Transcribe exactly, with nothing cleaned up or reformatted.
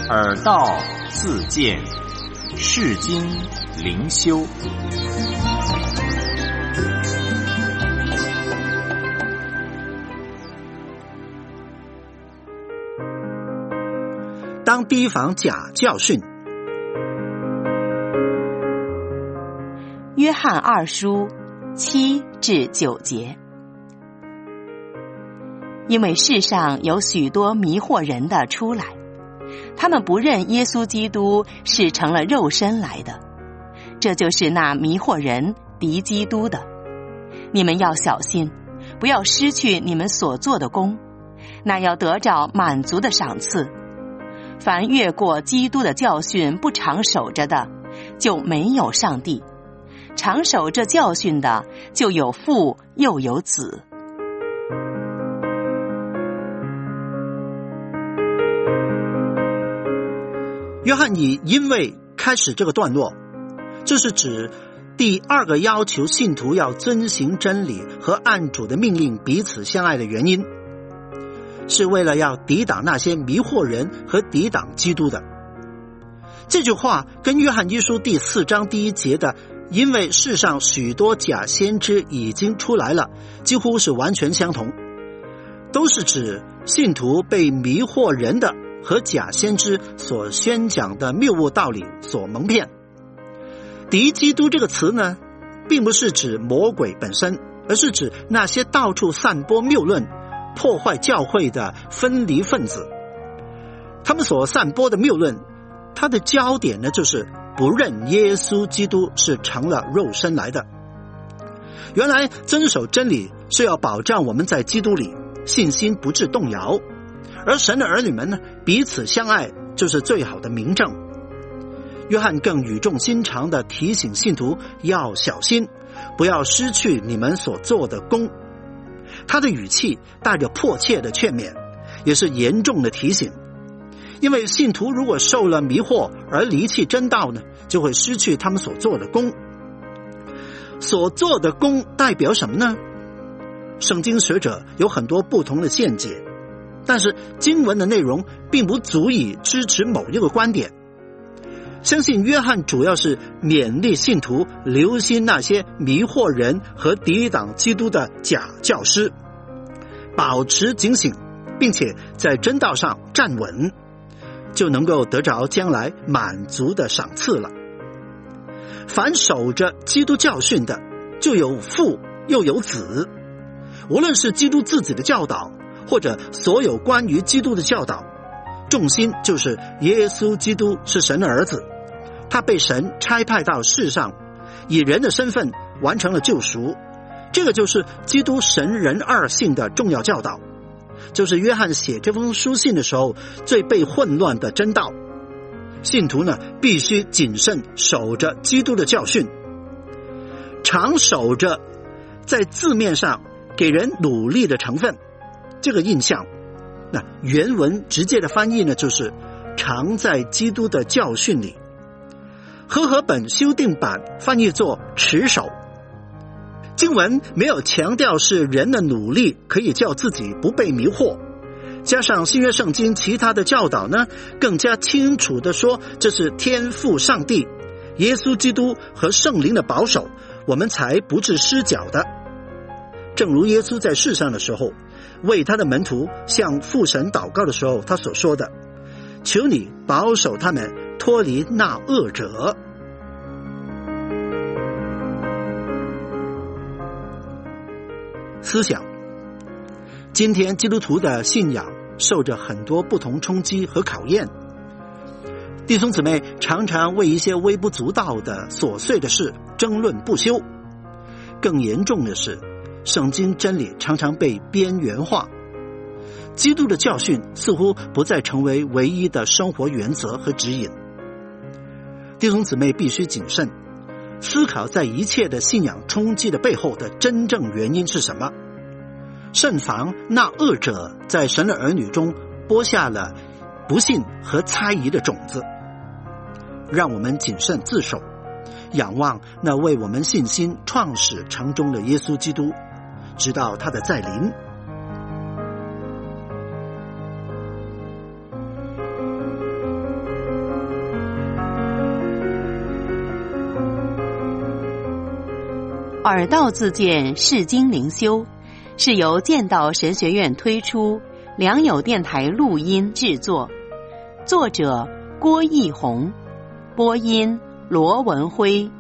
耳道自见，世经灵修。 当提防假教训。 约翰二书七至九节。因为世上有许多迷惑人的出来，他们不认耶稣基督是成了肉身来的，这就是那迷惑人敌基督的。你们要小心，不要失去你们所做的功，那要得着满足的赏赐。凡越过基督的教训不常守着的，就没有上帝；常守这教训的，就有父又有子。 约翰以因为开始这个段落，这是指第二个要求信徒要遵行真理和按主的命令彼此相爱的原因，是为了要抵挡那些迷惑人和抵挡基督的。这句话跟约翰一书第四章第一节的因为世上许多假先知已经出来了几乎是完全相同，都是指信徒被迷惑人的和假先知所宣讲的谬误道理所蒙骗。敌基督这个词呢，并不是指魔鬼本身，而是指那些到处散播谬论破坏教会的分离分子。他们所散播的谬论，它的焦点呢，就是不认耶稣基督是成了肉身来的。原来遵守真理是要保障我们在基督里信心不致动摇，而神的儿女们呢，彼此相爱就是最好的明证。约翰更语重心长地提醒信徒要小心，不要失去你们所做的功。他的语气带着迫切的劝勉，也是严重的提醒。因为信徒如果受了迷惑而离弃真道呢，就会失去他们所做的功。所做的功代表什么呢？圣经学者有很多不同的见解，但是经文的内容并不足以支持某一个观点。相信约翰主要是勉励信徒留心那些迷惑人和抵挡基督的假教师，保持警醒，并且在真道上站稳，就能够得着将来满足的赏赐了。凡守着基督教训的，就有父又有子。无论是基督自己的教导，或者所有关于基督的教导，重心就是耶稣基督是神的儿子，他被神差派到世上，以人的身份完成了救赎。这个就是基督神人二性的重要教导，就是约翰写这封书信的时候最被混乱的真道。信徒呢，必须谨慎守着基督的教训，常守着在字面上给人努力的成分这个印象。那原文直接的翻译呢，就是常在基督的教训里。和合本修订版翻译作持守。经文没有强调是人的努力可以叫自己不被迷惑，加上新约圣经其他的教导呢，更加清楚的说，这是天父上帝、耶稣基督和圣灵的保守，我们才不致失脚的。正如耶稣在世上的时候，为他的门徒向父神祷告的时候，他所说的，求你保守他们脱离那恶者。思想，今天基督徒的信仰受着很多不同冲击和考验，弟兄姊妹常常为一些微不足道的琐碎的事争论不休。更严重的是，圣经真理常常被边缘化，基督的教训似乎不再成为唯一的生活原则和指引。弟兄姊妹必须谨慎思考，在一切的信仰冲击的背后的真正原因是什么，慎防那恶者在神的儿女中播下了不信和猜疑的种子。让我们谨慎自守，仰望那为我们信心创始成终的耶稣基督，直到他的再临。 耳道自荐释经灵修是由剑道神学院推出，良友电台录音制作，作者郭义宏，播音罗文辉。